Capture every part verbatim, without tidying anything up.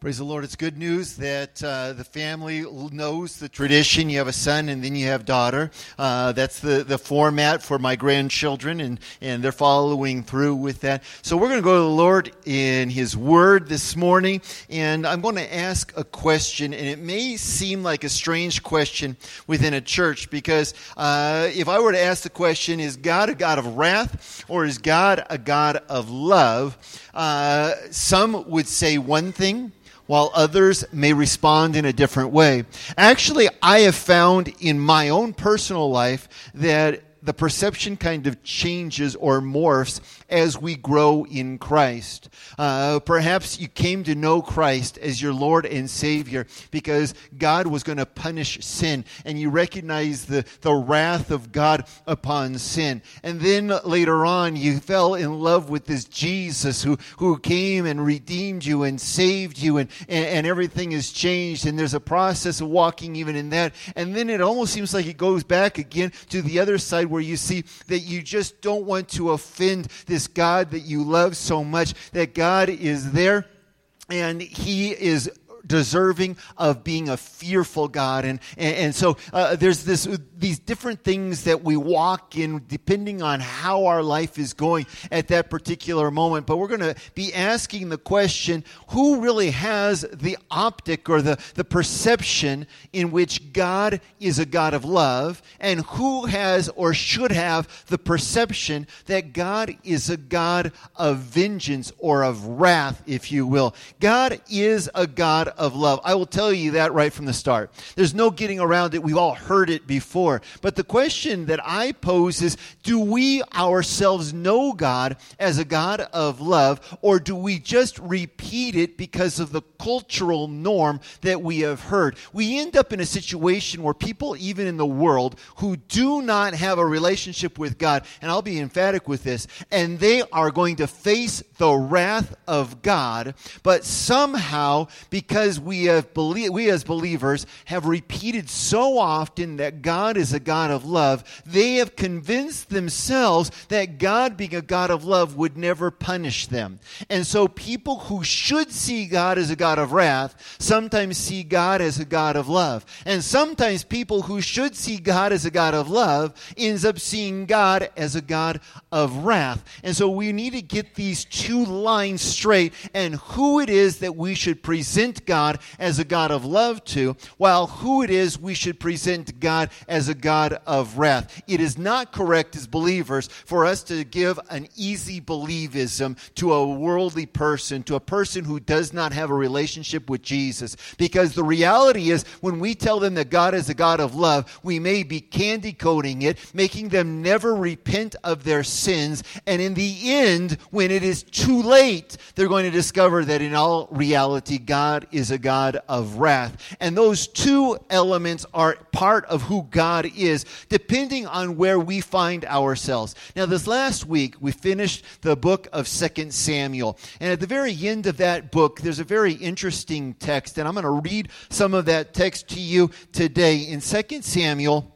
Praise the Lord. It's good news that uh, the family knows the tradition. You have a son and then you have daughter. Uh, that's the, the format for my grandchildren, and, and they're following through with that. So we're going to go to the Lord in His Word this morning, and I'm going to ask a question, and it may seem like a strange question within a church, because uh, if I were to ask the question, is God a God of wrath or is God a God of love? Uh, some would say one thing, while others may respond in a different way. Actually, I have found in my own personal life that the perception kind of changes or morphs as we grow in Christ. Uh, perhaps you came to know Christ as your Lord and Savior because God was going to punish sin, and you recognize the, the wrath of God upon sin. And then later on, you fell in love with this Jesus who, who came and redeemed you and saved you, and, and, and everything has changed, and there's a process of walking even in that. And then it almost seems like it goes back again to the other side where you see that you just don't want to offend this God that you love so much, that God is there and He is deserving of being a fearful God. And and, and so uh, there's this these different things that we walk in depending on how our life is going at that particular moment. But we're going to be asking the question, who really has the optic or the, the perception in which God is a God of love, and who has or should have the perception that God is a God of vengeance or of wrath, if you will. God is a God of love. I will tell you that right from the start. There's no getting around it. We've all heard it before. But the question that I pose is, do we ourselves know God as a God of love, or do we just repeat it because of the cultural norm that we have heard? We end up in a situation where people, even in the world, who do not have a relationship with God, and I'll be emphatic with this, and they are going to face the wrath of God, but somehow, because we have belie- we as believers have repeated so often that God is a God of love, they have convinced themselves that God, being a God of love, would never punish them. And so people who should see God as a God of wrath sometimes see God as a God of love. And sometimes people who should see God as a God of love ends up seeing God as a God of wrath. And so we need to get these two lines straight, and who it is that we should present God as a God of love to, while who it is we should present God as a God of wrath. It is not correct as believers for us to give an easy believism to a worldly person, to a person who does not have a relationship with Jesus. Because the reality is, when we tell them that God is a God of love, we may be candy coating it, making them never repent of their sins, and in the end, when it is too late, they're going to discover that in all reality, God is a God of wrath. And those two elements are part of who God is, depending on where we find ourselves. Now, this last week, we finished the book of Second Samuel. And at the very end of that book, there's a very interesting text. And I'm going to read some of that text to you today. In Second Samuel,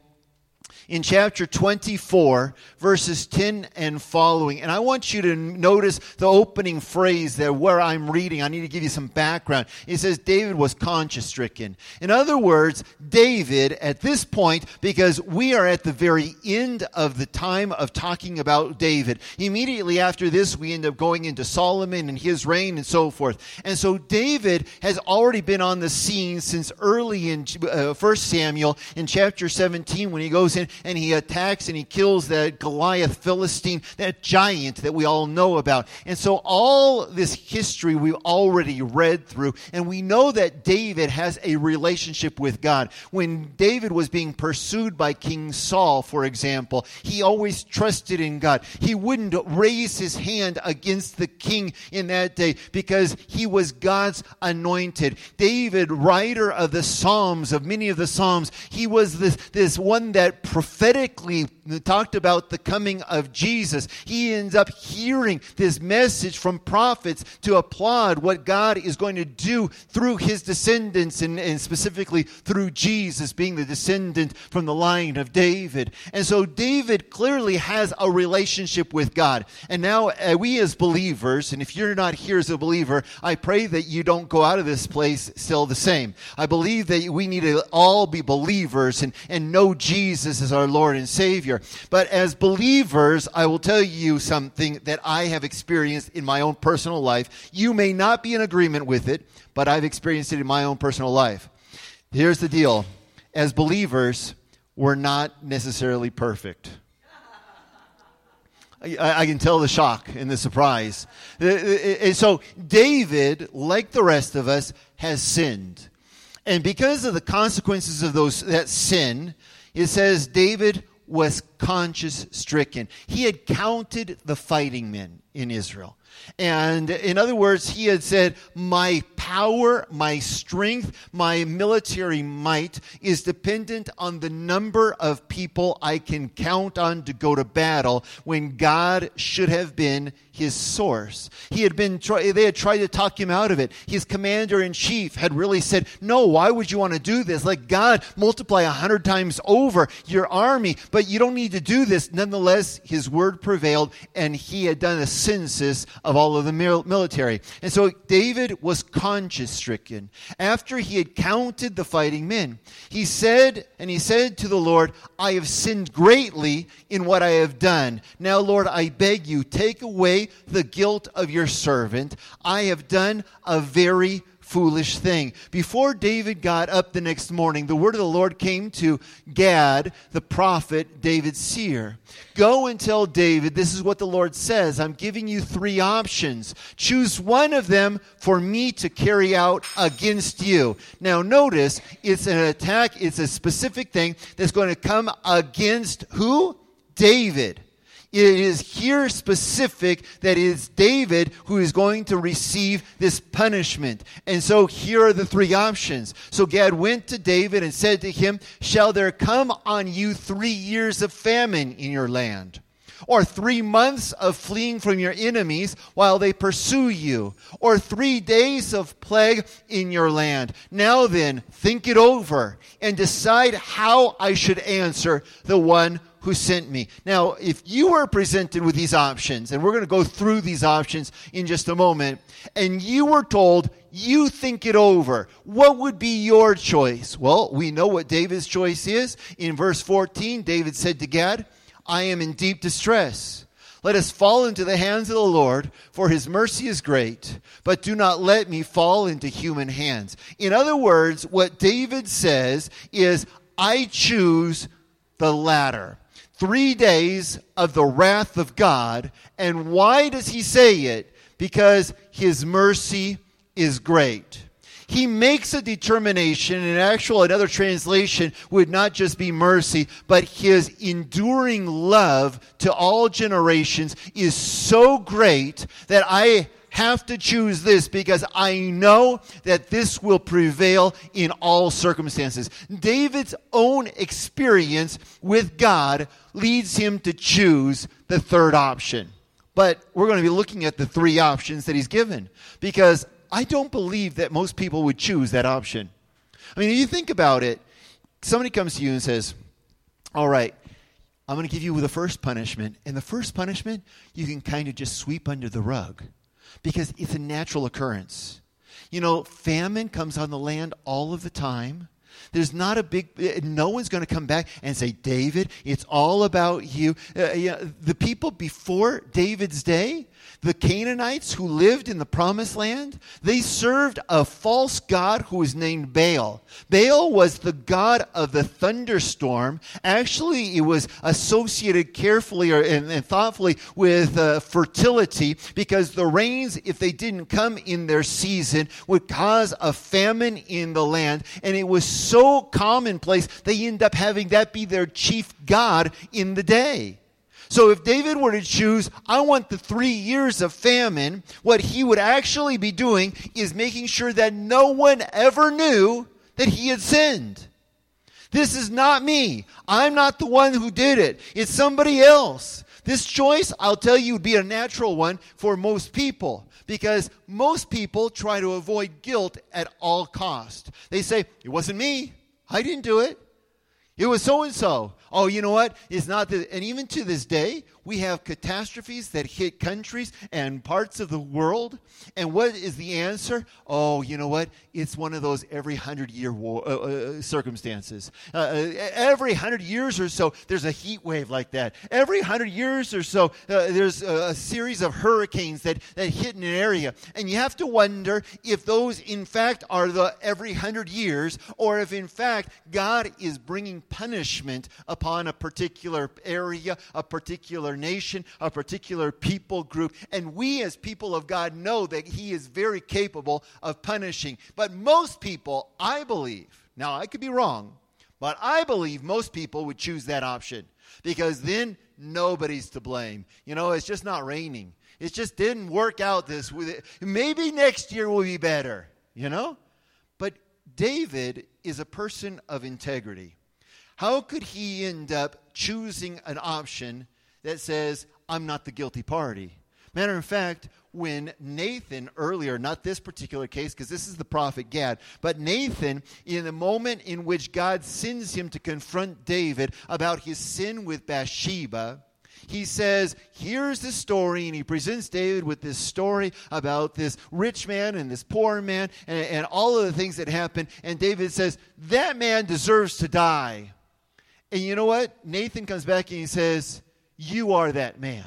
in chapter twenty-four, verses ten and following. And I want you to notice the opening phrase there where I'm reading. I need to give you some background. It says David was conscience-stricken. In other words, David, at this point, because we are at the very end of the time of talking about David. Immediately after this, we end up going into Solomon and his reign and so forth. And so David has already been on the scene since early in uh, First Samuel in chapter seventeen, when he goes in and he attacks and he kills that Goliath Philistine, that giant that we all know about. And so all this history we've already read through, and we know that David has a relationship with God. When David was being pursued by King Saul, for example, he always trusted in God. He wouldn't raise his hand against the king in that day because he was God's anointed. David, writer of the Psalms, of many of the Psalms, he was this, this one that prophetically talked about the coming of Jesus. He ends up hearing this message from prophets to applaud what God is going to do through his descendants, and, and specifically through Jesus being the descendant from the line of David. And so David clearly has a relationship with God. And now uh, we as believers, and if you're not here as a believer, I pray that you don't go out of this place still the same. I believe that we need to all be believers and, and know Jesus as our Lord and Savior. But as believers, I will tell you something that I have experienced in my own personal life. You may not be in agreement with it, but I've experienced it in my own personal life. Here's the deal. As believers, we're not necessarily perfect. I, I can tell the shock and the surprise. And so David, like the rest of us, has sinned. And because of the consequences of those that sin, it says David was conscience stricken. He had counted the fighting men in Israel. And in other words, he had said, my power, my strength, my military might is dependent on the number of people I can count on to go to battle, when God should have been his source. He had been, they had tried to talk him out of it. His commander-in-chief had really said, no, why would you want to do this? Let God multiply a hundred times over your army, but you don't need to do this. Nonetheless, his word prevailed, and he had done a census of all of the military. And so David was conscience-stricken. After he had counted the fighting men, he said, and he said to the Lord, I have sinned greatly in what I have done. Now, Lord, I beg you, take away the guilt of your servant. I have done a very foolish thing. Before David got up the next morning, the word of the Lord came to Gad, the prophet, David's seer. Go and tell David, this is what the Lord says. I'm giving you three options. Choose one of them for me to carry out against you. Now notice, it's an attack, it's a specific thing that's going to come against who? David. It is here specific that it is David who is going to receive this punishment. And so here are the three options. So Gad went to David and said to him, shall there come on you three years of famine in your land? Or three months of fleeing from your enemies while they pursue you? Or three days of plague in your land? Now then, think it over and decide how I should answer the one who sent me. Now, if you were presented with these options, and we're going to go through these options in just a moment, and you were told, you think it over, what would be your choice? Well, we know what David's choice is. In verse fourteen, David said to Gad, I am in deep distress. Let us fall into the hands of the Lord, for his mercy is great, but do not let me fall into human hands. In other words, what David says is, I choose the latter. Three days of the wrath of God. And why does he say it? Because his mercy is great. He makes a determination, and actual another translation would not just be mercy, but his enduring love to all generations is so great that I have to choose this because I know that this will prevail in all circumstances. David's own experience with God leads him to choose the third option. But we're going to be looking at the three options that he's given, because I don't believe that most people would choose that option. I mean, if you think about it, somebody comes to you and says, all right, I'm going to give you the first punishment. And the first punishment, you can kind of just sweep under the rug, because it's a natural occurrence. You know, famine comes on the land all of the time. There's not a big, no one's going to come back and say, David, it's all about you. Uh, you know, the people before David's day, the Canaanites who lived in the promised land, they served a false god who was named Baal. Baal was the god of the thunderstorm. Actually, it was associated carefully or, and, and thoughtfully with uh, fertility, because the rains, if they didn't come in their season, would cause a famine in the land. And it was so commonplace, they end up having that be their chief god in the day. So if David were to choose, I want the three years of famine, what he would actually be doing is making sure that no one ever knew that he had sinned. This is not me. I'm not the one who did it. It's somebody else. This choice, I'll tell you, would be a natural one for most people, because most people try to avoid guilt at all cost. They say, it wasn't me. I didn't do it. It was so-and-so. Oh, you know what? It's not that. And even to this day, we have catastrophes that hit countries and parts of the world. And what is the answer? Oh, you know what? It's one of those every hundred-year war, uh, uh, circumstances. Uh, every hundred years or so, there's a heat wave like that. Every hundred years or so, uh, there's a, a series of hurricanes that, that hit an area. And you have to wonder if those, in fact, are the every hundred years, or if, in fact, God is bringing punishment upon a particular area, a particular nation, a particular people group. And we as people of God know that He is very capable of punishing. But most people, I believe, now I could be wrong, but I believe most people would choose that option, because then nobody's to blame. You know, it's just not raining. It just didn't work out this way. Maybe next year will be better, you know? But David is a person of integrity. How could he end up choosing an option that says, I'm not the guilty party? Matter of fact, when Nathan earlier, not this particular case, because this is the prophet Gad, but Nathan, in the moment in which God sends him to confront David about his sin with Bathsheba, he says, here's the story, and he presents David with this story about this rich man and this poor man and, and all of the things that happened. And David says, that man deserves to die. And you know what? Nathan comes back and he says, you are that man.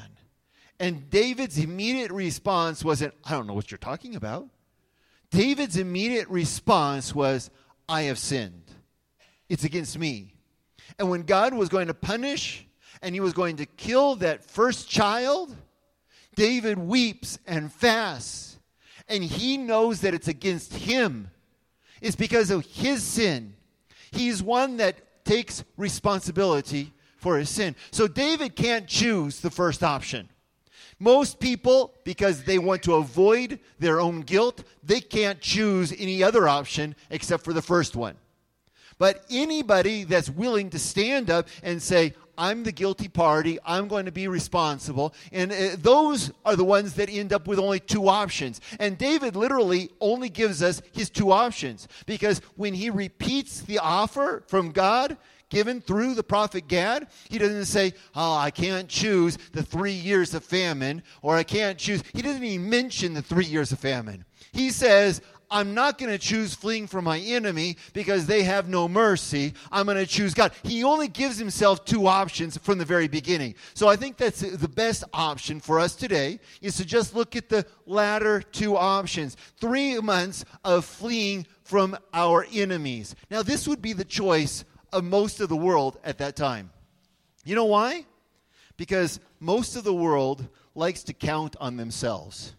And David's immediate response wasn't, I don't know what you're talking about. David's immediate response was, I have sinned. It's against me. And when God was going to punish and He was going to kill that first child, David weeps and fasts. And he knows that it's against him. It's because of his sin. He's one that takes responsibility for his sin. So David can't choose the first option. Most people, because they want to avoid their own guilt, they can't choose any other option except for the first one. But anybody that's willing to stand up and say, I'm the guilty party, I'm going to be responsible, and uh, those are the ones that end up with only two options. And David literally only gives us his two options, because when he repeats the offer from God given through the prophet Gad, he doesn't say, oh, I can't choose the three years of famine, or I can't choose. He doesn't even mention the three years of famine. He says, I'm not going to choose fleeing from my enemy because they have no mercy. I'm going to choose God. He only gives himself two options from the very beginning. So I think that's the best option for us today, is to just look at the latter two options. Three months of fleeing from our enemies. Now, this would be the choice of most of the world at that time. You know why? Because most of the world likes to count on themselves.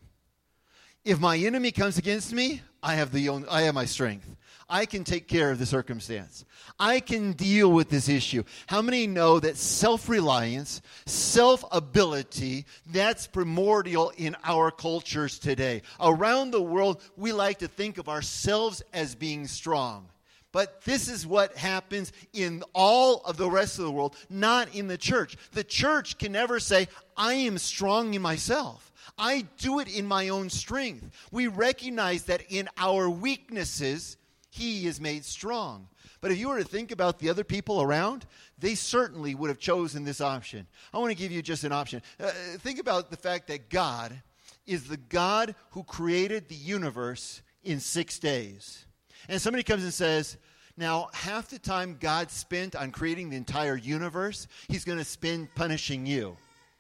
If my enemy comes against me, I have the own, I have my strength. I can take care of the circumstance. I can deal with this issue. How many know that self-reliance, self-ability, that's primordial in our cultures today? Around the world, we like to think of ourselves as being strong. But this is what happens in all of the rest of the world, not in the church. The church can never say, I am strong in myself. I do it in my own strength. We recognize that in our weaknesses, He is made strong. But if you were to think about the other people around, they certainly would have chosen this option. I want to give you just an option. Uh, think about the fact that God is the God who created the universe in six days. And somebody comes and says, now, half the time God spent on creating the entire universe, He's going to spend punishing you.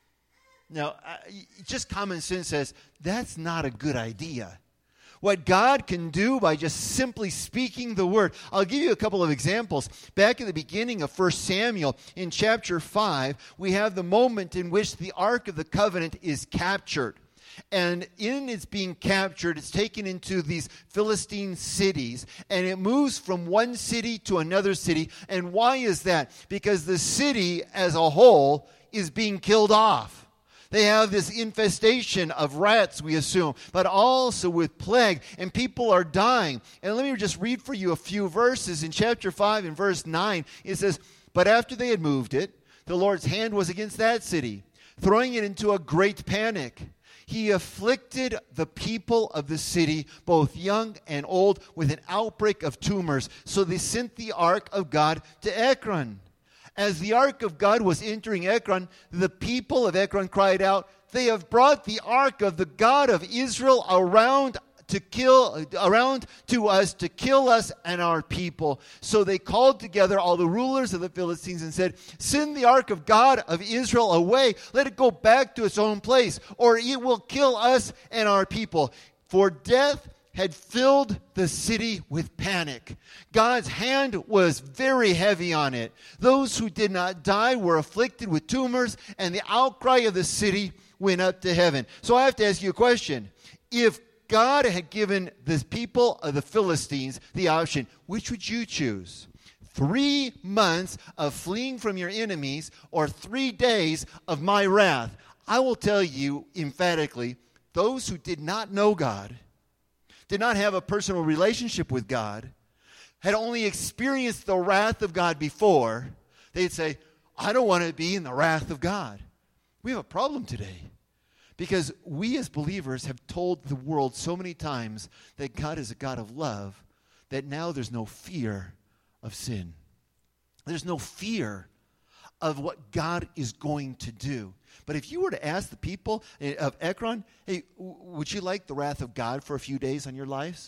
Now, just common sense says, that's not a good idea. What God can do by just simply speaking the word. I'll give you a couple of examples. Back at the beginning of First Samuel, in chapter five, we have the moment in which the Ark of the Covenant is captured. And in its being captured, it's taken into these Philistine cities, and it moves from one city to another city. And why is that? Because the city as a whole is being killed off. They have this infestation of rats, we assume, but also with plague, and people are dying. And let me just read for you a few verses. In chapter five, in verse nine, it says, "But after they had moved it, the Lord's hand was against that city, throwing it into a great panic. He afflicted the people of the city, both young and old, with an outbreak of tumors. So they sent the ark of God to Ekron. As the ark of God was entering Ekron, the people of Ekron cried out, 'They have brought the ark of the God of Israel around to kill around to us to kill us and our people.' So they called together all the rulers of the Philistines and said, 'Send the ark of God of Israel away. Let it go back to its own place, or it will kill us and our people.' For death had filled the city with panic. God's hand was very heavy on it. Those who did not die were afflicted with tumors, and the outcry of the city went up to heaven." So I have to ask you a question. If God had given the people of the Philistines the option, which would you choose? Three months of fleeing from your enemies, or three days of my wrath? I will tell you emphatically, those who did not know God, did not have a personal relationship with God, had only experienced the wrath of God before, they'd say, "I don't want to be in the wrath of God." We have a problem today because we as believers have told the world so many times that God is a God of love that now there's no fear of sin. There's no fear of what God is going to do. But if you were to ask the people of Ekron, "Hey, would you like the wrath of God for a few days on your lives?"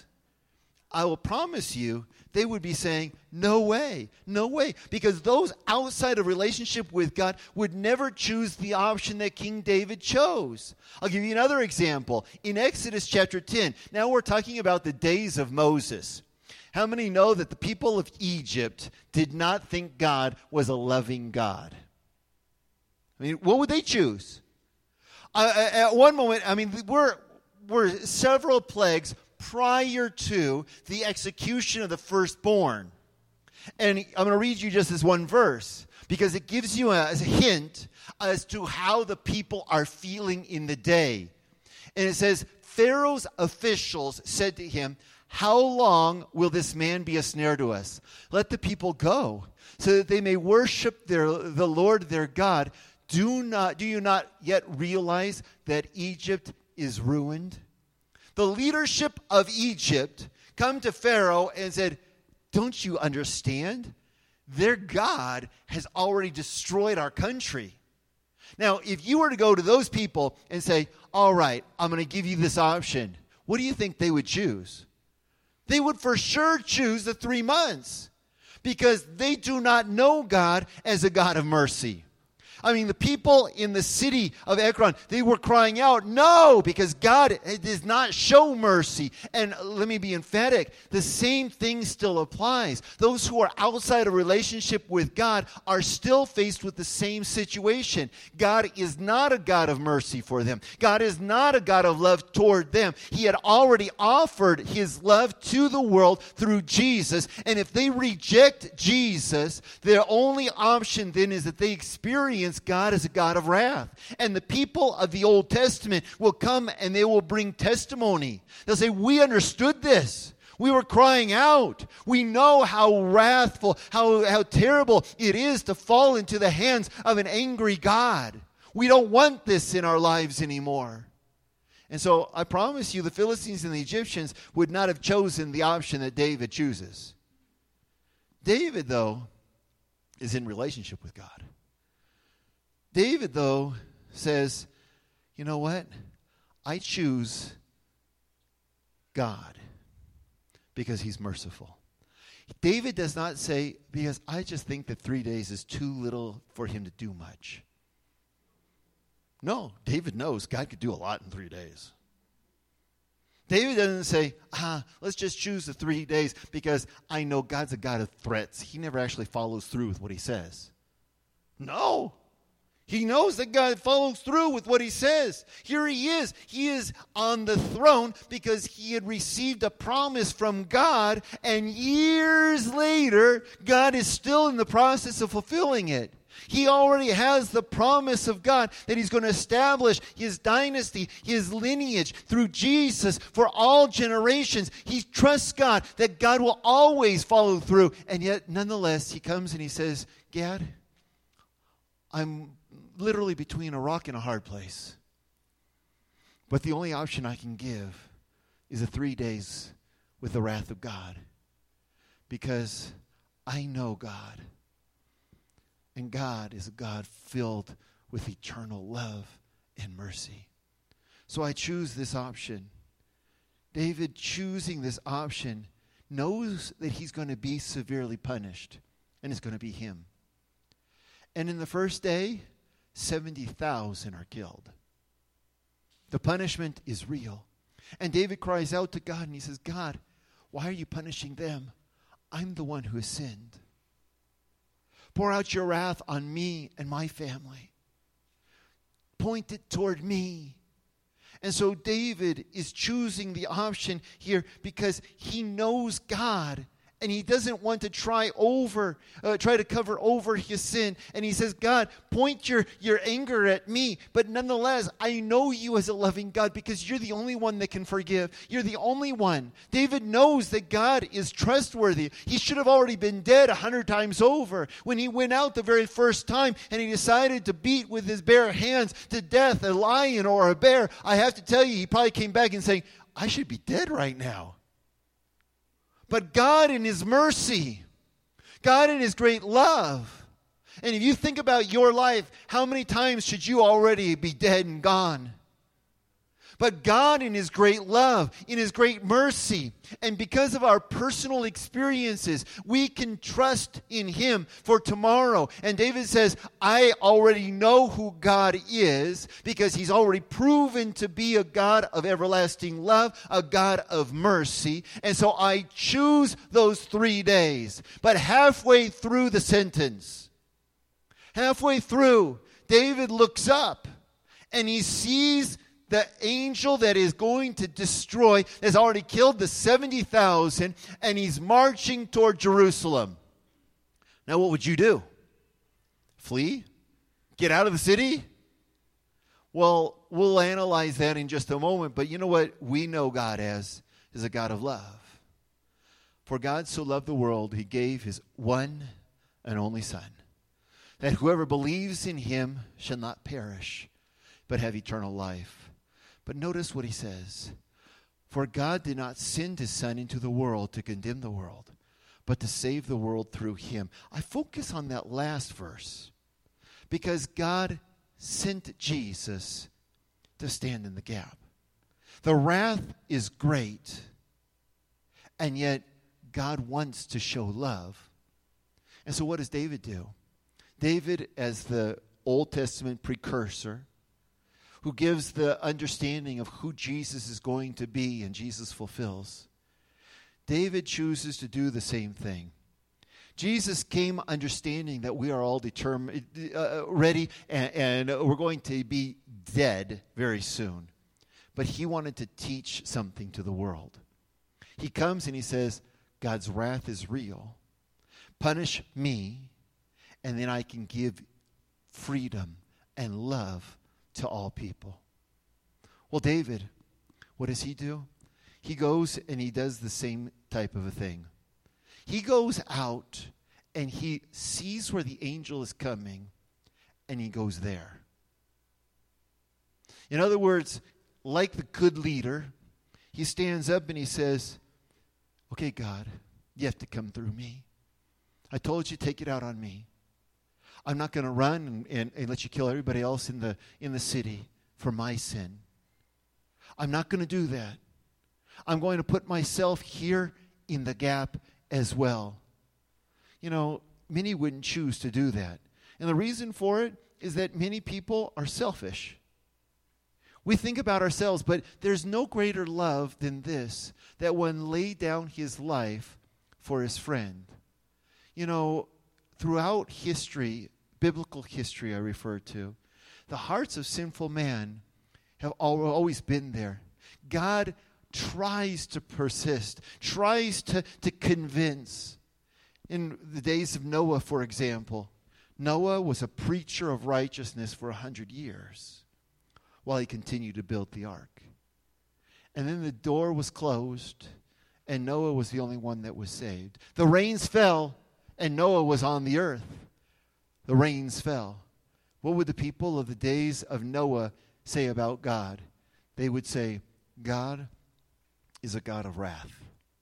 I will promise you they would be saying, "No way, no way." Because those outside of relationship with God would never choose the option that King David chose. I'll give you another example. In Exodus chapter ten, now we're talking about the days of Moses. How many know that the people of Egypt did not think God was a loving God? I mean, what would they choose? Uh, at one moment, I mean, we're, we're several plagues prior to the execution of the firstborn. And I'm going to read you just this one verse because it gives you a, a hint as to how the people are feeling in the day. And it says, "Pharaoh's officials said to him, 'How long will this man be a snare to us? Let the people go, so that they may worship their, the Lord their God. Do not, do you not yet realize that Egypt is ruined?'" The leadership of Egypt come to Pharaoh and said, "Don't you understand? Their God has already destroyed our country." Now, if you were to go to those people and say, "All right, I'm going to give you this option," what do you think they would choose? They would for sure choose the three months because they do not know God as a God of mercy. I mean, the people in the city of Ekron, they were crying out, "No," because God does not show mercy. And let me be emphatic, the same thing still applies. Those who are outside a relationship with God are still faced with the same situation. God is not a God of mercy for them. God is not a God of love toward them. He had already offered his love to the world through Jesus. And if they reject Jesus, their only option then is that they experience God as a God of wrath. And the people of the Old Testament will come and they will bring testimony. They'll say, "We understood this. We were crying out. We know how wrathful, how, how terrible it is to fall into the hands of an angry God. We don't want this in our lives anymore." And so I promise you the Philistines and the Egyptians would not have chosen the option that David chooses. David, though, is in relationship with God. David, though, says, "You know what? I choose God because he's merciful." David does not say, "Because I just think that three days is too little for him to do much." No, David knows God could do a lot in three days. David doesn't say, ah, let's just choose the three days because I know God's a God of threats. He never actually follows through with what he says. No. He knows that God follows through with what he says. Here he is. He is on the throne because he had received a promise from God, and years later, God is still in the process of fulfilling it. He already has the promise of God that he's going to establish his dynasty, his lineage through Jesus for all generations. He trusts God that God will always follow through. And yet, nonetheless, he comes and he says, Gad, I'm literally between a rock and a hard place. But the only option I can give is the three days with the wrath of God. Because I know God. And God is a God filled with eternal love and mercy. So I choose this option. David, choosing this option, knows that he's going to be severely punished. And it's going to be him. And in the first day, seventy thousand are killed. The punishment is real. And David cries out to God and he says, God, why are you punishing them? I'm the one who has sinned. Pour out your wrath on me and my family. Point it toward me. And so David is choosing the option here because he knows God. And he doesn't want to try over, uh, try to cover over his sin. And he says, God, point your, your anger at me. But nonetheless, I know you as a loving God because you're the only one that can forgive. You're the only one. David knows that God is trustworthy. He should have already been dead a hundred times over. When he went out the very first time and he decided to beat with his bare hands to death a lion or a bear, I have to tell you, he probably came back and saying, I should be dead right now. But God in his mercy, God in his great love. And if you think about your life, how many times should you already be dead and gone? But God in his great love, in his great mercy, and because of our personal experiences, we can trust in him for tomorrow. And David says, I already know who God is because he's already proven to be a God of everlasting love, a God of mercy. And so I choose those three days. But halfway through the sentence, halfway through, David looks up and he sees the angel that is going to destroy, has already killed the seventy thousand, and he's marching toward Jerusalem. Now what would you do? Flee? Get out of the city? Well, we'll analyze that in just a moment, but you know what we know God as is a God of love. For God so loved the world, he gave his one and only Son, that whoever believes in him shall not perish, but have eternal life. But notice what he says. For God did not send his Son into the world to condemn the world, but to save the world through him. I focus on that last verse because God sent Jesus to stand in the gap. The wrath is great, and yet God wants to show love. And so what does David do? David, as the Old Testament precursor, who gives the understanding of who Jesus is going to be and Jesus fulfills, David chooses to do the same thing. Jesus came understanding that we are all determined, uh, ready, and, and we're going to be dead very soon. But he wanted to teach something to the world. He comes and he says, God's wrath is real. Punish me, and then I can give freedom and love to all people. Well, David, what does he do? He goes and he does the same type of a thing. He goes out and he sees where the angel is coming and he goes there. In other words, like the good leader, he stands up and he says, okay, God, you have to come through me. I told you, take it out on me. I'm not going to run and, and, and let you kill everybody else in the in the city for my sin. I'm not going to do that. I'm going to put myself here in the gap as well. You know, many wouldn't choose to do that. And the reason for it is that many people are selfish. We think about ourselves, but there's no greater love than this, that one laid down his life for his friend. You know, throughout history, biblical history I refer to, the hearts of sinful man have always been there. God tries to persist, tries to, to convince. In the days of Noah, for example, Noah was a preacher of righteousness for a hundred years while he continued to build the ark. And then the door was closed, and Noah was the only one that was saved. The rains fell, and Noah was on the earth. The rains fell. What would the people of the days of Noah say about God? They would say, God is a God of wrath.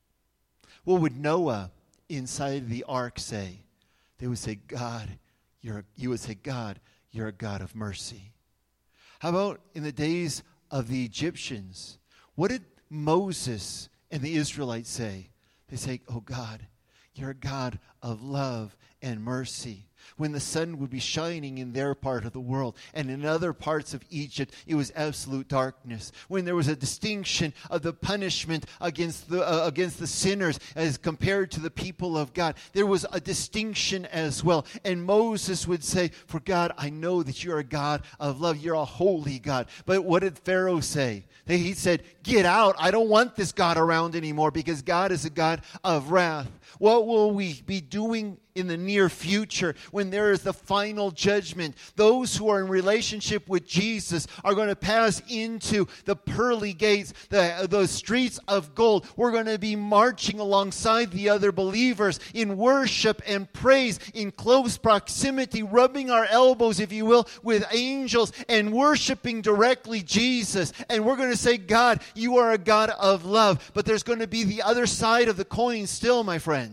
What would Noah inside the ark say? They would say, God, you're a, you would say, God, you're a God of mercy. How about in the days of the Egyptians? What did Moses and the Israelites say? They say, oh God, you're a God of love and mercy. When the sun would be shining in their part of the world, and in other parts of Egypt, it was absolute darkness. When there was a distinction of the punishment against the uh, against the sinners as compared to the people of God, there was a distinction as well. And Moses would say, for God, I know that you're a God of love. You're a holy God. But what did Pharaoh say? He said, get out. I don't want this God around anymore because God is a God of wrath. What will we be doing in the near future when there is the final judgment? Those who are in relationship with Jesus are going to pass into the pearly gates, the, the streets of gold. We're going to be marching alongside the other believers in worship and praise, in close proximity, rubbing our elbows, if you will, with angels and worshiping directly Jesus. And we're going to say, God, you are a God of love. But there's going to be the other side of the coin still, my friends,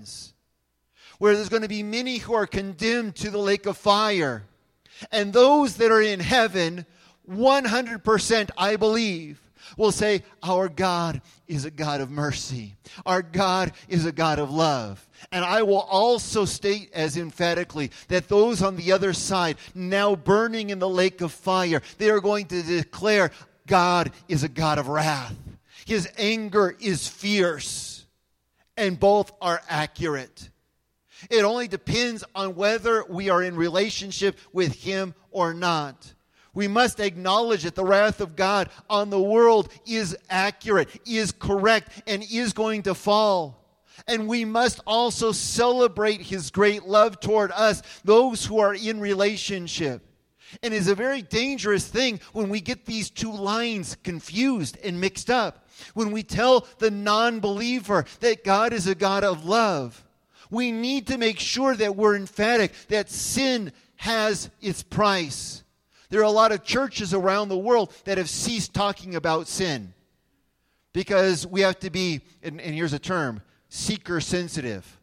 where there's going to be many who are condemned to the lake of fire. And those that are in heaven, one hundred percent, I believe, will say, our God is a God of mercy. Our God is a God of love. And I will also state as emphatically that those on the other side, now burning in the lake of fire, they are going to declare, God is a God of wrath. His anger is fierce. And both are accurate. It only depends on whether we are in relationship with Him or not. We must acknowledge that the wrath of God on the world is accurate, is correct, and is going to fall. And we must also celebrate His great love toward us, those who are in relationship. And it's a very dangerous thing when we get these two lines confused and mixed up. When we tell the non-believer that God is a God of love, we need to make sure that we're emphatic that sin has its price. There are a lot of churches around the world that have ceased talking about sin because we have to be, and, and here's a term, seeker sensitive.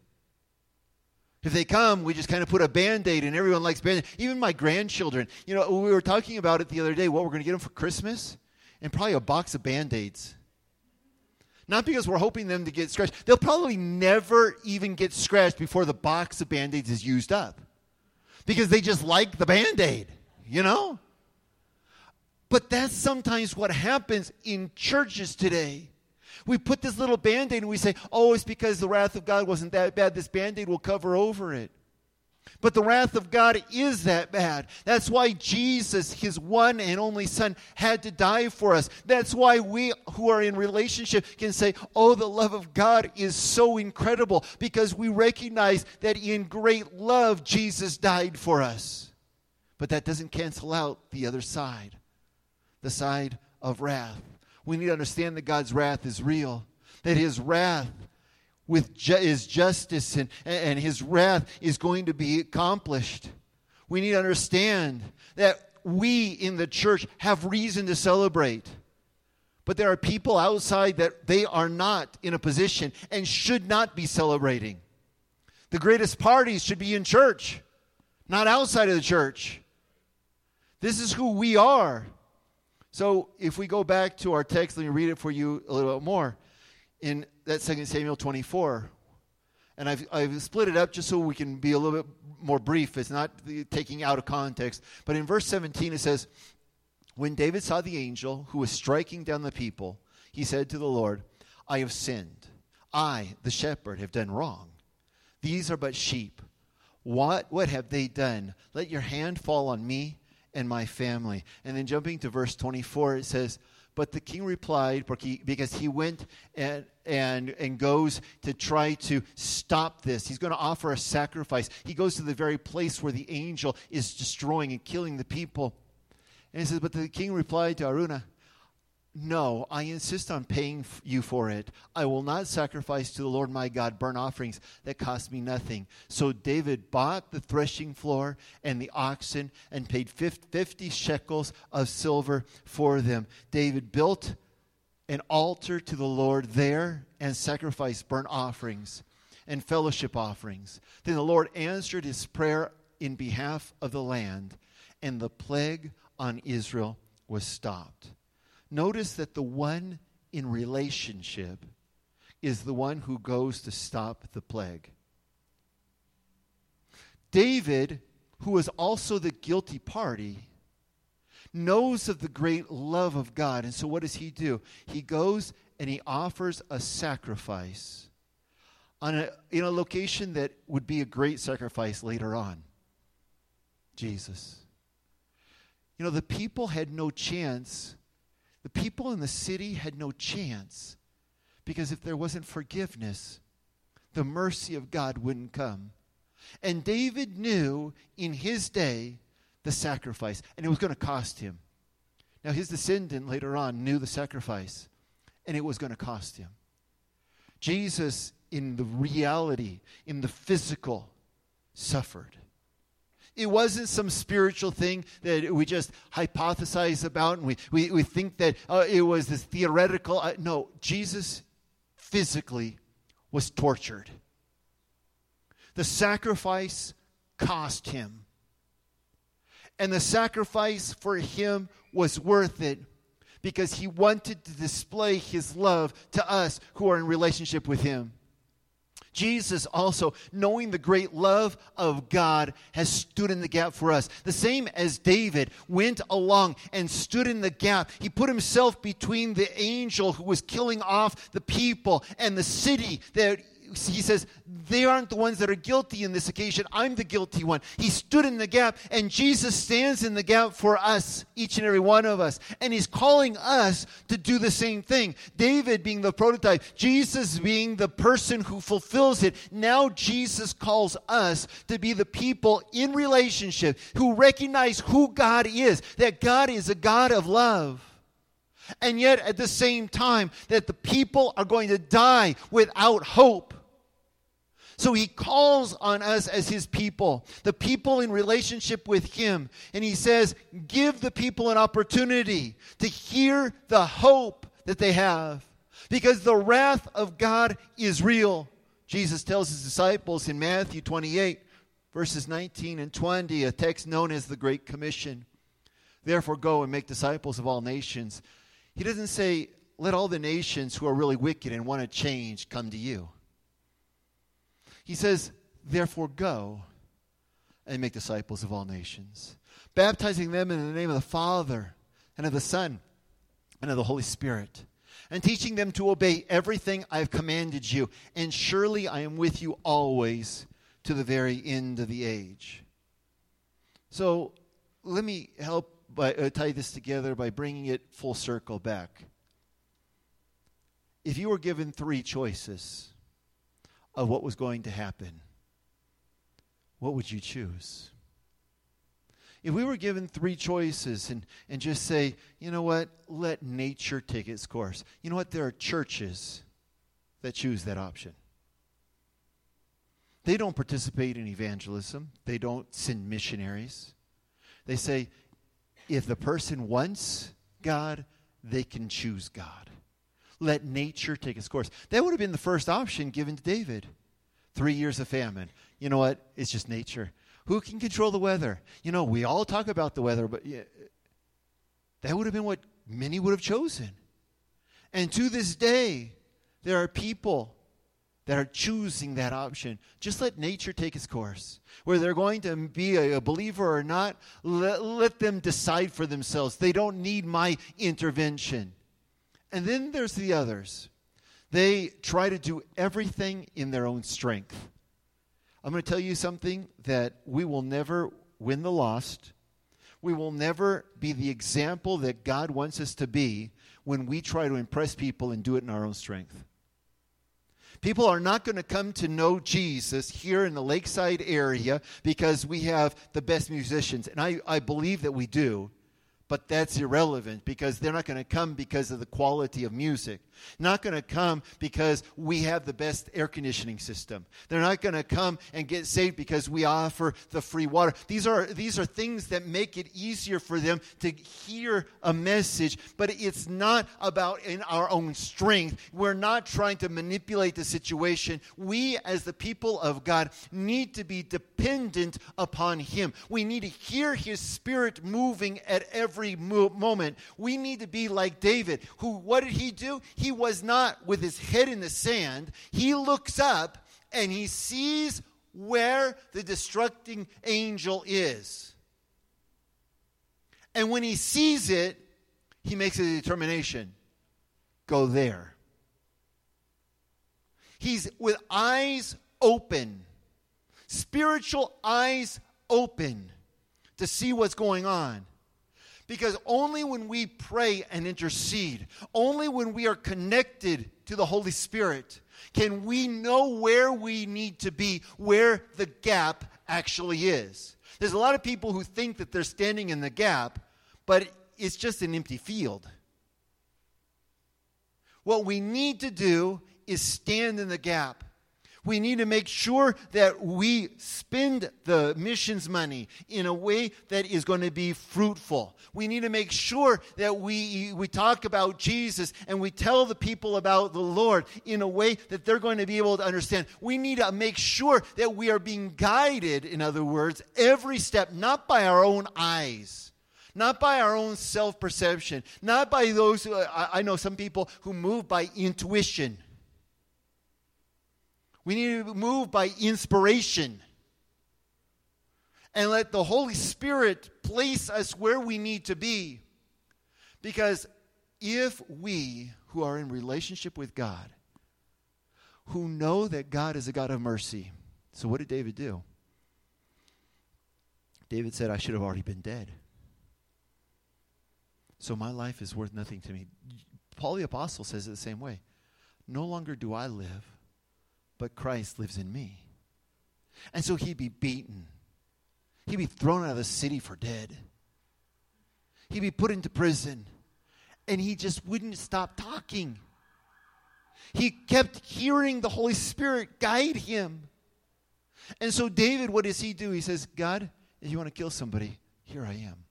If they come, we just kind of put a Band-Aid, and everyone likes Band-Aid. Even my grandchildren. You know, we were talking about it the other day, what we're going to get them for Christmas, and probably a box of Band-Aids. Not because we're hoping them to get scratched. They'll probably never even get scratched before the box of Band-Aids is used up. Because they just like the Band-Aid, you know? But that's sometimes what happens in churches today. We put this little Band-Aid and we say, oh, it's because the wrath of God wasn't that bad. This Band-Aid will cover over it. But the wrath of God is that bad. That's why Jesus, His one and only Son, had to die for us. That's why we who are in relationship can say, oh, the love of God is so incredible, because we recognize that in great love, Jesus died for us. But that doesn't cancel out the other side, the side of wrath. We need to understand that God's wrath is real, that His wrath with ju- his justice and, and His wrath is going to be accomplished. We need to understand that we in the church have reason to celebrate. But there are people outside that they are not in a position and should not be celebrating. The greatest parties should be in church, not outside of the church. This is who we are. So if we go back to our text, let me read it for you a little bit more. In that Second Samuel twenty-four. And I've, I've split it up just so we can be a little bit more brief. It's not the, taking out of context. But in verse seventeen it says, when David saw the angel who was striking down the people, he said to the Lord, I have sinned. I, the shepherd, have done wrong. These are but sheep. What, what have they done? Let your hand fall on me and my family. And then jumping to verse twenty-four, it says, but the king replied, because he went and and and goes to try to stop this. He's going to offer a sacrifice. He goes to the very place where the angel is destroying and killing the people. And he says, but the king replied to Araunah, no, I insist on paying you for it. I will not sacrifice to the Lord my God burnt offerings that cost me nothing. So David bought the threshing floor and the oxen and paid fifty shekels of silver for them. David built an altar to the Lord there and sacrificed burnt offerings and fellowship offerings. Then the Lord answered his prayer in behalf of the land, and the plague on Israel was stopped. Notice that the one in relationship is the one who goes to stop the plague. David, who is also the guilty party, knows of the great love of God. And so what does he do? He goes and he offers a sacrifice on a, in a location that would be a great sacrifice later on. Jesus. You know, the people had no chance. The people in the city had no chance, because if there wasn't forgiveness, the mercy of God wouldn't come. And David knew in his day the sacrifice, and it was going to cost him. Now his descendant later on knew the sacrifice, and it was going to cost him. Jesus, in the reality, in the physical, suffered. It wasn't some spiritual thing that we just hypothesize about and we, we, we think that uh, it was this theoretical. Uh, no, Jesus physically was tortured. The sacrifice cost him. And the sacrifice for him was worth it because he wanted to display his love to us who are in relationship with him. Jesus also, knowing the great love of God, has stood in the gap for us. The same as David went along and stood in the gap. He put himself between the angel who was killing off the people and the city that he says, they aren't the ones that are guilty in this occasion. I'm the guilty one. He stood in the gap, and Jesus stands in the gap for us, each and every one of us. And he's calling us to do the same thing. David being the prototype, Jesus being the person who fulfills it. Now Jesus calls us to be the people in relationship who recognize who God is, that God is a God of love. And yet at the same time that the people are going to die without hope. So he calls on us as his people, the people in relationship with him. And he says, give the people an opportunity to hear the hope that they have. Because the wrath of God is real. Jesus tells his disciples in Matthew twenty-eight, verses nineteen and twenty, a text known as the Great Commission. Therefore go and make disciples of all nations. He doesn't say, let all the nations who are really wicked and want to change come to you. He says, therefore go and make disciples of all nations, baptizing them in the name of the Father and of the Son and of the Holy Spirit, and teaching them to obey everything I have commanded you. And surely I am with you always to the very end of the age. So let me help by, uh, tie this together by bringing it full circle back. If you were given three choices of what was going to happen, what would you choose? If we were given three choices and, and just say, you know what, let nature take its course. You know what, there are churches that choose that option. They don't participate in evangelism. They don't send missionaries. They say, if the person wants God, they can choose God. Let nature take its course. That would have been the first option given to David. Three years of famine. You know what? It's just nature. Who can control the weather? You know, we all talk about the weather, but yeah, that would have been what many would have chosen. And to this day, there are people that are choosing that option. Just let nature take its course. Whether they're going to be a, a believer or not, let, let them decide for themselves. They don't need my intervention. And then there's the others. They try to do everything in their own strength. I'm going to tell you something, that we will never win the lost. We will never be the example that God wants us to be when we try to impress people and do it in our own strength. People are not going to come to know Jesus here in the Lakeside area because we have the best musicians. And I, I believe that we do. But that's irrelevant because they're not going to come because of the quality of music. Not going to come because we have the best air conditioning system. They're not going to come and get saved because we offer the free water. These are these are things that make it easier for them to hear a message, but it's not about in our own strength. We're not trying to manipulate the situation. We, as the people of God, need to be dependent upon Him. We need to hear His Spirit moving at every mo- moment. We need to be like David, who, what did he do? He was not with his head in the sand. He looks up and he sees where the destructing angel is. And when he sees it, he makes a determination. Go there. He's with eyes open, spiritual eyes open to see what's going on. Because only when we pray and intercede, only when we are connected to the Holy Spirit, can we know where we need to be, where the gap actually is. There's a lot of people who think that they're standing in the gap, but it's just an empty field. What we need to do is stand in the gap. We need to make sure that we spend the missions money in a way that is going to be fruitful. We need to make sure that we, we talk about Jesus and we tell the people about the Lord in a way that they're going to be able to understand. We need to make sure that we are being guided, in other words, every step, not by our own eyes. Not by our own self-perception. Not by those, who, I, I know some people who move by intuition. We need to move by inspiration and let the Holy Spirit place us where we need to be. Because if we, who are in relationship with God, who know that God is a God of mercy, so what did David do? David said, I should have already been dead. So my life is worth nothing to me. Paul the Apostle says it the same way. No longer do I live, but Christ lives in me. And so he'd be beaten. He'd be thrown out of the city for dead. He'd be put into prison. And he just wouldn't stop talking. He kept hearing the Holy Spirit guide him. And so David, what does he do? He says, God, if you want to kill somebody, here I am.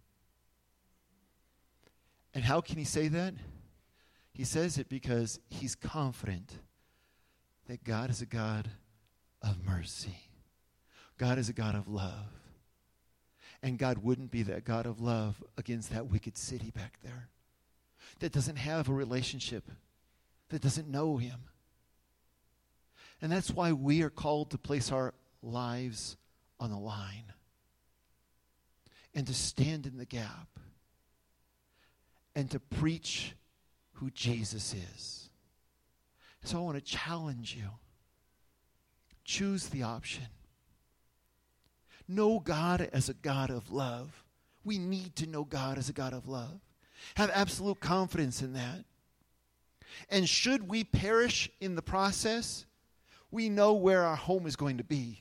And how can he say that? He says it because he's confident that God is a God of mercy. God is a God of love. And God wouldn't be that God of love against that wicked city back there that doesn't have a relationship, that doesn't know him. And that's why we are called to place our lives on the line and to stand in the gap and to preach who Jesus is. So I want to challenge you. Choose the option. Know God as a God of love. We need to know God as a God of love. Have absolute confidence in that. And should we perish in the process, we know where our home is going to be.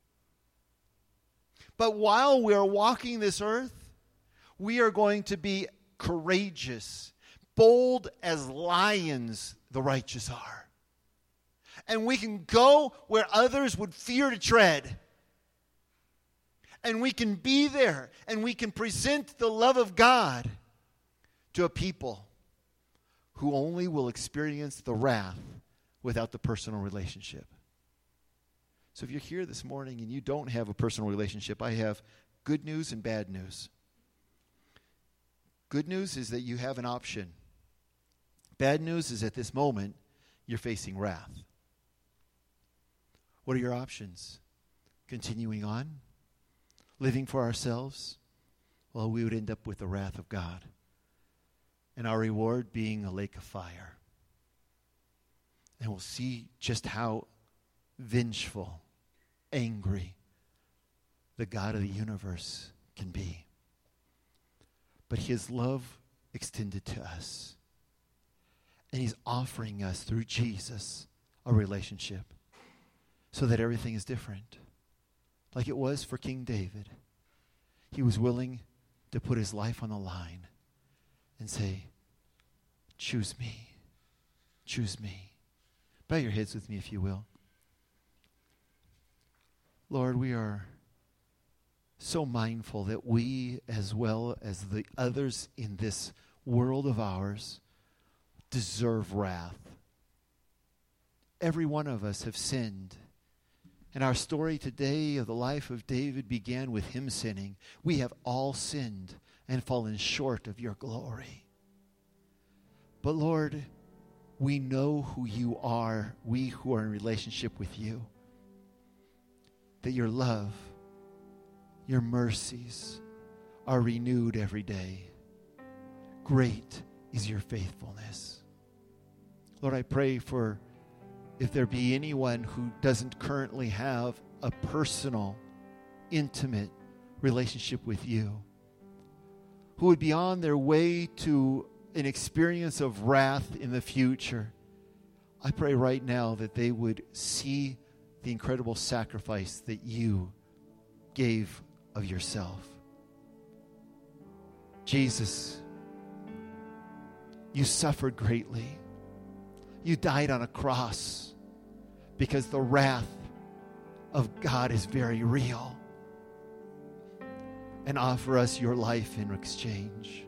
But while we're walking this earth, we are going to be courageous, bold as lions the righteous are. And we can go where others would fear to tread. And we can be there and we can present the love of God to a people who only will experience the wrath without the personal relationship. So if you're here this morning and you don't have a personal relationship, I have good news and bad news. Good news is that you have an option. Bad news is at this moment, you're facing wrath. What are your options? Continuing on? Living for ourselves? Well, we would end up with the wrath of God. And our reward being a lake of fire. And we'll see just how vengeful, angry the God of the universe can be. but his love extended to us. And he's offering us through Jesus a relationship so that everything is different. Like it was for King David. He was willing to put his life on the line and say, choose me, choose me. Bow your heads with me if you will. Lord, we are so mindful that we, as well as the others in this world of ours, deserve wrath. Every one of us have sinned. And our story today of the life of David began with him sinning. We have all sinned and fallen short of your glory. But Lord, we know who you are, we who are in relationship with you. That your love, your mercies are renewed every day. Great is your faithfulness. Lord, I pray for if there be anyone who doesn't currently have a personal, intimate relationship with you, who would be on their way to an experience of wrath in the future, I pray right now that they would see the incredible sacrifice that you gave of yourself. Jesus, you suffered greatly. You died on a cross because the wrath of God is very real. And offer us your life in exchange.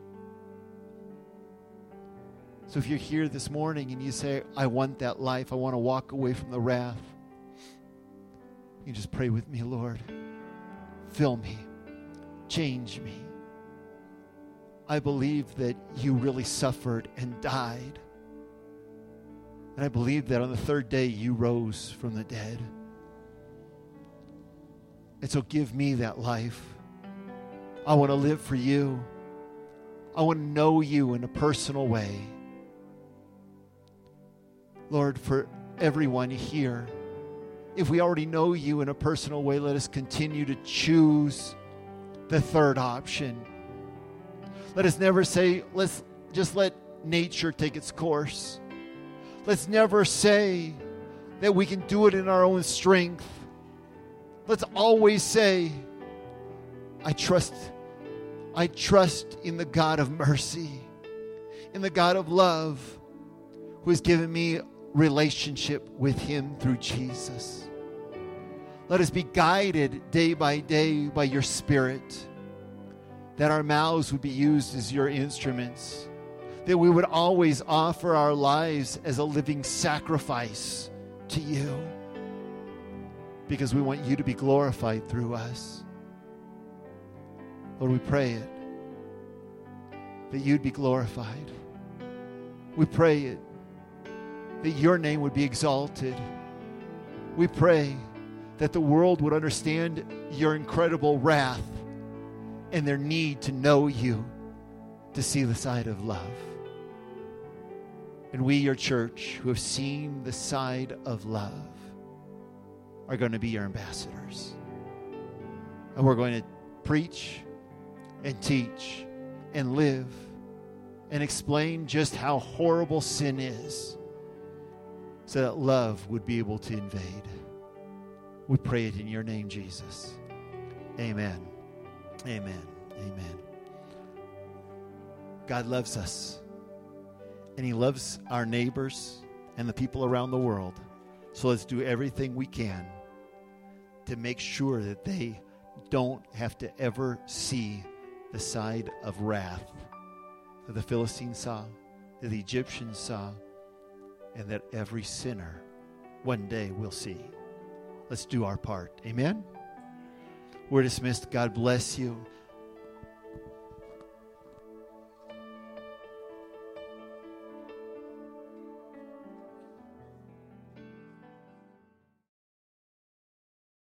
So if you're here this morning and you say, I want that life, I want to walk away from the wrath, you just pray with me, Lord. Fill me. Change me. I believe that you really suffered and died. And I believe that on the third day you rose from the dead. And so give me that life. I want to live for you. I want to know you in a personal way. Lord, for everyone here, if we already know you in a personal way, let us continue to choose the third option. Let us never say, let's just let nature take its course. Let's never say that we can do it in our own strength. Let's always say, I trust, I trust in the God of mercy, in the God of love, who has given me relationship with him through Jesus. Let us be guided day by day by your Spirit, that our mouths would be used as your instruments, that we would always offer our lives as a living sacrifice to you, because we want you to be glorified through us. Lord, we pray it, that you'd be glorified. We pray it, that your name would be exalted. We pray that the world would understand your incredible wrath and their need to know you, to see the side of love. And we, your church, who have seen the side of love, are going to be your ambassadors. And we're going to preach and teach and live and explain just how horrible sin is, so that love would be able to invade. We pray it in your name, Jesus. Amen. Amen. Amen. God loves us, and he loves our neighbors and the people around the world. So let's do everything we can to make sure that they don't have to ever see the side of wrath that the Philistines saw, that the Egyptians saw, and that every sinner one day will see. Let's do our part. Amen? We're dismissed. God bless you.